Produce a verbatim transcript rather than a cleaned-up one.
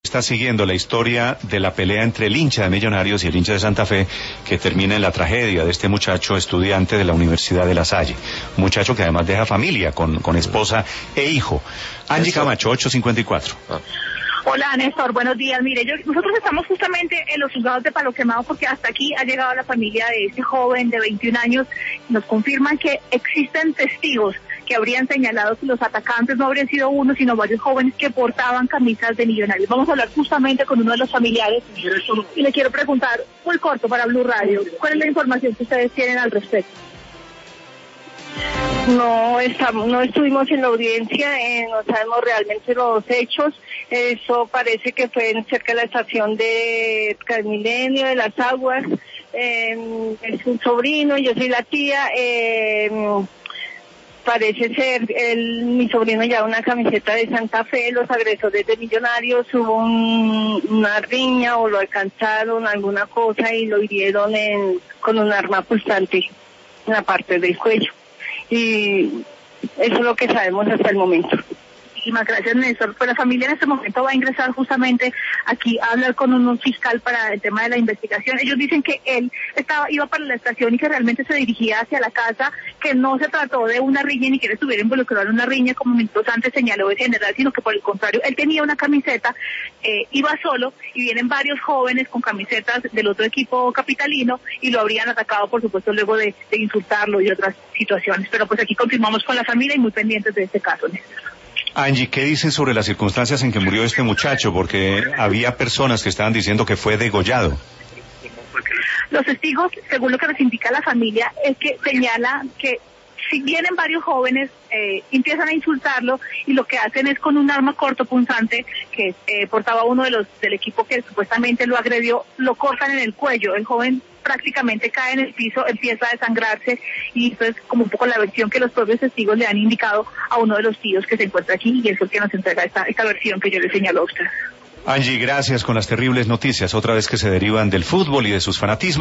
Está siguiendo la historia de la pelea entre el hincha de Millonarios y el hincha de Santa Fe, que termina en la tragedia de este muchacho estudiante de la Universidad de La Salle. Un muchacho que además deja familia con, con esposa e hijo. Angie Camacho, ocho cincuenta y cuatro. Hola, Néstor, buenos días. Mire, yo, nosotros estamos justamente en los juzgados de Palo Quemado porque hasta aquí ha llegado la familia de este joven de veintiún años. Nos confirman que existen testigos que habrían señalado que los atacantes no habrían sido uno, sino varios jóvenes que portaban camisas de Millonarios. Vamos a hablar justamente con uno de los familiares y le quiero preguntar, muy corto para Blue Radio, ¿cuál es la información que ustedes tienen al respecto? No estamos, no estuvimos en la audiencia, eh, no sabemos realmente los hechos. Eso parece que fue en cerca de la estación de Transmilenio, de las Aguas. Eh, es un sobrino, yo soy la tía. Eh, parece ser, el, mi sobrino lleva una camiseta de Santa Fe, los agresores de Millonarios, hubo un, una riña o lo alcanzaron, alguna cosa, y lo hirieron en, con un arma punzante en la parte del cuello. Y eso es lo que sabemos hasta el momento. Muchísimas gracias, Néstor. Pues la familia en este momento va a ingresar justamente aquí a hablar con un fiscal para el tema de la investigación. Ellos dicen que él estaba iba para la estación y que realmente se dirigía hacia la casa, que no se trató de una riña ni que él estuviera involucrado en una riña como minutos antes señaló ese general, sino que por el contrario, él tenía una camiseta, eh, iba solo y vienen varios jóvenes con camisetas del otro equipo capitalino y lo habrían atacado, por supuesto, luego de, de insultarlo y otras situaciones. Pero pues aquí continuamos con la familia y muy pendientes de este caso, Néstor. Angie, ¿qué dicen sobre las circunstancias en que murió este muchacho? Porque había personas que estaban diciendo que fue degollado. Los testigos, según lo que nos indica la familia, es que señala que si vienen varios jóvenes, eh, empiezan a insultarlo y lo que hacen es con un arma cortopunzante que eh, portaba uno de los del equipo que supuestamente lo agredió, lo cortan en el cuello. El joven prácticamente cae en el piso, empieza a desangrarse y eso es como un poco la versión que los propios testigos le han indicado a uno de los tíos que se encuentra aquí y es el que nos entrega esta, esta versión que yo le señalo a usted. Angie, gracias con las terribles noticias, otra vez que se derivan del fútbol y de sus fanatismos.